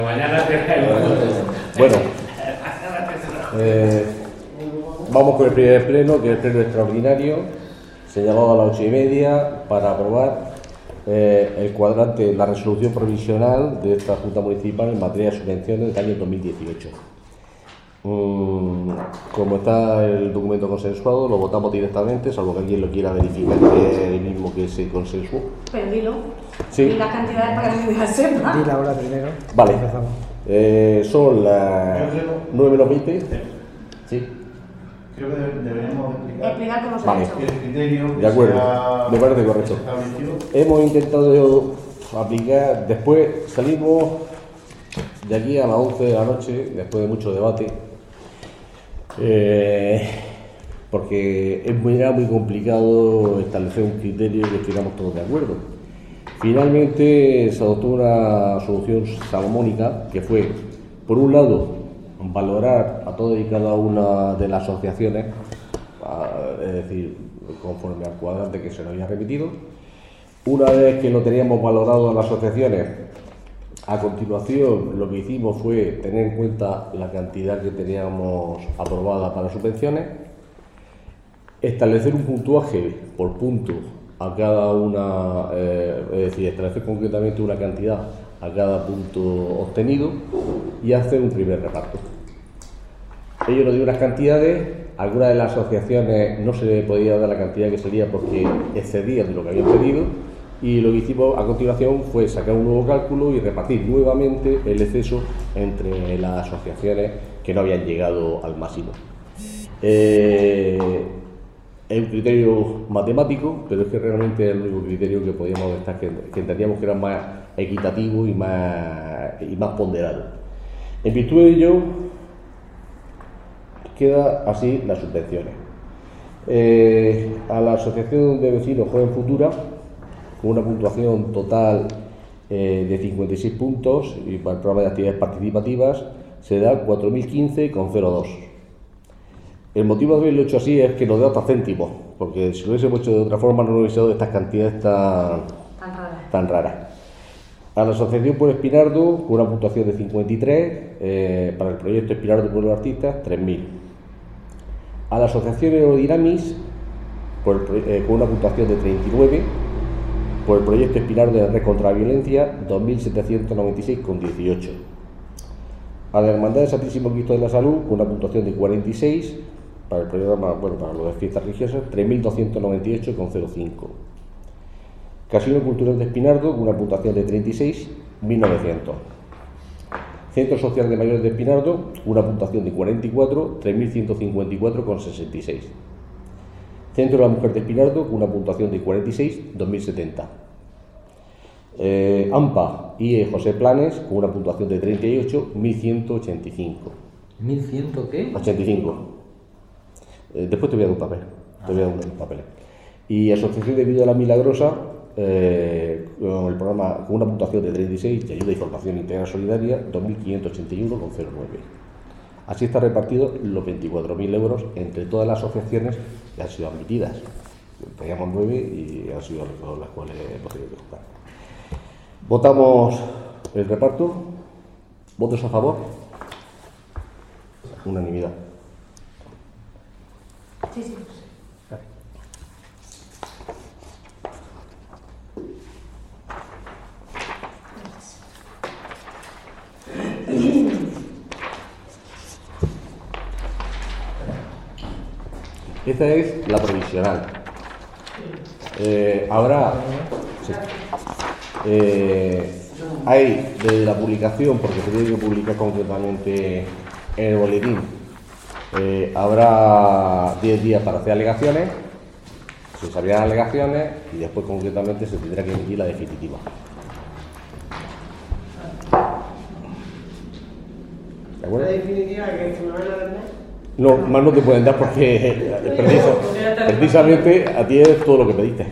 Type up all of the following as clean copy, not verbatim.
Mañana Bueno, vamos con el primer pleno, que es el pleno extraordinario, señalado a las 8:30, para aprobar el cuadrante, la resolución provisional de esta Junta Municipal en materia de subvenciones del año 2018. Como está el documento consensuado, lo votamos directamente, salvo que alguien lo quiera verificar, que es el mismo que se consensuó. Pero dilo. Sí. Y las cantidades para que la gente sepa. Dila ahora primero. Vale. Empezamos. Son las 9 menos 20. Sí. Creo que deberíamos Explicar cómo se Vale. ha hecho. el criterio que De acuerdo, se me parece correcto. estableció. Hemos intentado aplicar, después salimos de aquí a las 11 de la noche, después de mucho debate, porque era muy complicado establecer un criterio que estuviéramos todos de acuerdo. Finalmente se adoptó una solución salomónica, que fue, por un lado, valorar a todas y cada una de las asociaciones, es decir, conforme al cuadrante que se nos había remitido. Una vez que lo teníamos valorado a las asociaciones, a continuación lo que hicimos fue tener en cuenta la cantidad que teníamos aprobada para subvenciones, establecer un puntuaje por punto a cada una, es decir, establecer concretamente una cantidad a cada punto obtenido y hacer un primer reparto. Ellos nos dio unas cantidades, algunas de las asociaciones no se le podía dar la cantidad que salía porque excedían de lo que habían pedido, y lo que hicimos a continuación fue sacar un nuevo cálculo y repartir nuevamente el exceso entre las asociaciones que no habían llegado al máximo. Es un criterio matemático, pero es que realmente es el único criterio que podíamos estar, que entendíamos que era más equitativo y más ponderado. En virtud de ello, queda así las subvenciones. A la Asociación de Vecinos Joven Futura, con una puntuación total de 56 puntos, y para el programa de actividades participativas se da 4.015,02. El motivo de haberlo hecho así es que nos da hasta céntimos, porque si lo hubiésemos hecho de otra forma no nos hubiese dado estas cantidades tan raras. A la Asociación por Espinardo, con una puntuación de 53, para el proyecto Espinardo Pueblo de Artistas, 3.000. A la Asociación Aerodinamis, con una puntuación de 39, por el proyecto Espinardo de Red contra la Violencia, 2.796,18. A la Hermandad de Santísimo Cristo de la Salud, con una puntuación de 46, para el programa, para lo de fiestas religiosas, 3.298,05. Casino Cultural de Espinardo, con una puntuación de 36, 1.900. Centro Social de Mayores de Espinardo, una puntuación de 44, 3.154,66. Centro de la Mujer de Espinardo, con una puntuación de 46, 2.070. AMPA y José Planes, con una puntuación de 38, 1.185. ¿1.100 qué? 85. Después te voy a dar un papel. Te voy a dar unos papeles. Y Asociación de Vida de la Milagrosa, con el programa con una puntuación de 36 de ayuda y formación integral solidaria, 2.581,09. Así está repartido los 24.000 euros entre todas las asociaciones que han sido admitidas. Teníamos 9 y han sido las cuales hemos tenido que juntar. Votamos el reparto. ¿Votos a favor? Unanimidad. Sí, sí. Esta es la provisional. Habrá... Sí. Hay de la publicación, porque se tiene que publicar concretamente en el boletín, habrá 10 días para hacer alegaciones, se sabrían alegaciones y después concretamente se tendrá que emitir la definitiva. ¿De acuerdo? ¿La definitiva que se me van a dar más? No, más no te pueden dar porque precisamente a ti es todo lo que pediste.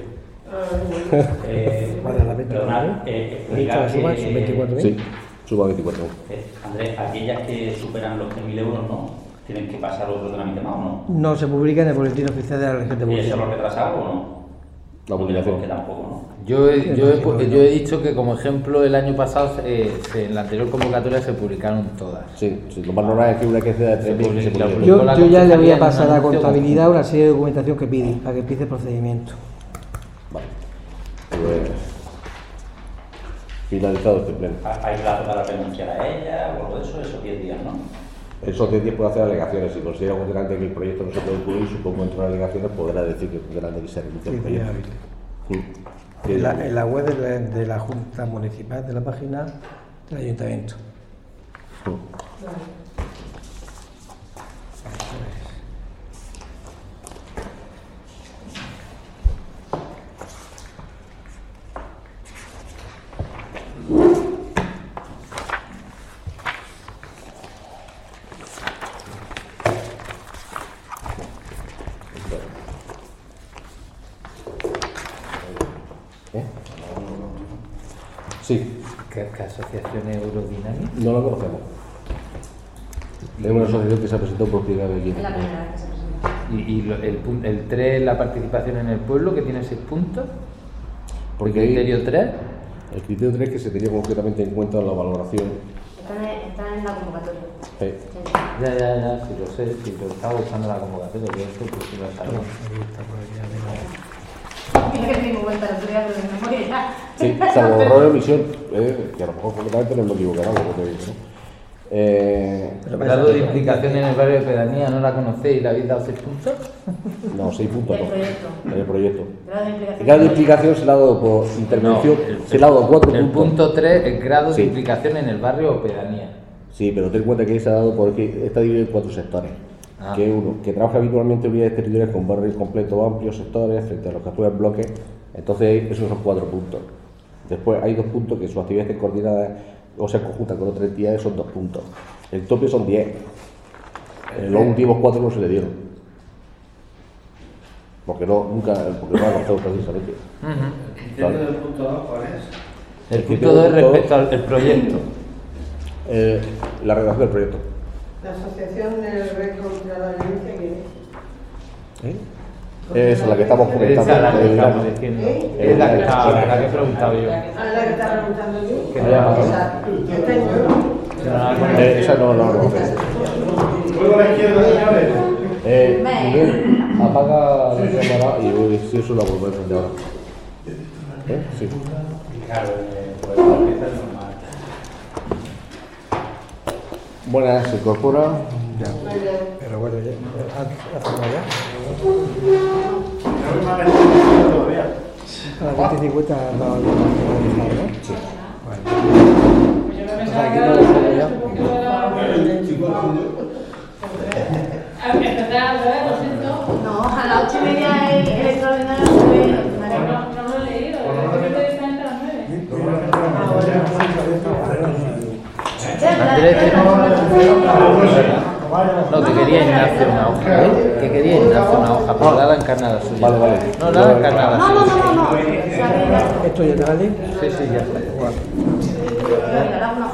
Para la venta. Perdonad, explicar la suma son 24.000. Sí, suba 24.000. Andrés, aquellas que superan los 3.000 euros, ¿no? ¿Tienen que pasar otro trámite más o no? No se publica en el boletín oficial de la región de ¿Y eso Murcia. lo retrasado o no? La publicación. Que tampoco, ¿no? Yo he dicho que como ejemplo el año pasado en la anterior convocatoria se publicaron todas. Sí, lo más normal es que una que sea de 3.000 que se publique. Yo ya le voy a pasar a contabilidad una serie de documentación que pide para que empiece el procedimiento. Vale. Pues, finalizado este pleno. Hay plazo para renunciar a ella o algo de eso, esos 10 días, ¿no? Esos 10 días puede hacer alegaciones. Si considera considerante que el proyecto no se puede incluir, supongo entre las alegaciones podrá decir que considerante que se renuncia al Sí, proyecto. hábil. En la web de la Junta Municipal, de la página del Ayuntamiento. Sí, ¿Qué asociación Eurodinámica? no lo conocemos. Es una asociación que se ha presentado por primera vez aquí. Es la primera vez que se presenta. Y el 3, la participación en el pueblo, que tiene 6 puntos. Porque ahí- Criterio 3. El criterio 3 que se tenía concretamente en cuenta en la valoración. Está en la convocatoria. Sí. Ya, si lo sé, si lo estaba buscando la convocatoria, que esto pues si lo sabía. Mira que tengo cuenta la autoridad de memoria ya. Sí, salvo error de omisión, que a lo mejor concretamente no me equivocará, como te digo, ¿no? Grado de implicación en el barrio de pedanía, ¿no la conocéis y le habéis dado 6 puntos? No, 6 puntos. Del no. proyecto. En el proyecto. Grado de implicación. El grado de implicación se le ha dado por intervención, No, se le ha dado 4 El puntos. punto 3 es grado Sí. de implicación en el barrio o pedanía. Sí, pero ten en cuenta que se ha dado porque está dividido en 4 sectores. Ah. Que uno, que trabaja habitualmente en unidades territoriales con barrios completos amplios sectores frente a los que actúan en bloques. Entonces, esos son 4 puntos. Después hay 2 puntos que su actividad esté coordinada o sea conjunta con otras entidades, son 2 puntos. El tope son 10. Los últimos 4 no se le dieron. Porque no ha avanzado precisamente. ¿El del punto 2 cuál es? El punto 2 es respecto al proyecto. La redacción del proyecto. La Asociación de Red contra la Violencia, ¿quién es? Esa es la que estamos comentando. Esa es la que El- estamos diciendo. Es la que he preguntado yo. Ah, la que está preguntando tú. Que no la conozco. Esa, que está en nuevo. Yo no la conozco. Esa no la conozco. Luego a la izquierda, señores. Miguel, apaga la cámara y voy si eso la volveré a encender ahora. Sí. Claro, pues la orquesta es normal. Buenas, se incorpora. Pero bueno, ya. ¿Hacemos ya? No me van a decir todavía. A las 20:50 no Sí. Vale. O sea, aquí no lo sé ya. No, a las 8:30 el extraordinario fue el ordinario. Andrés, no, que quería Ignacio una hoja. Que quería Ignacio una hoja, pero la encarnada suya. Vale, vale. No, la encarnada No, suya. no. ¿Esto ya te vale? Sí, ya está. Le regalamos una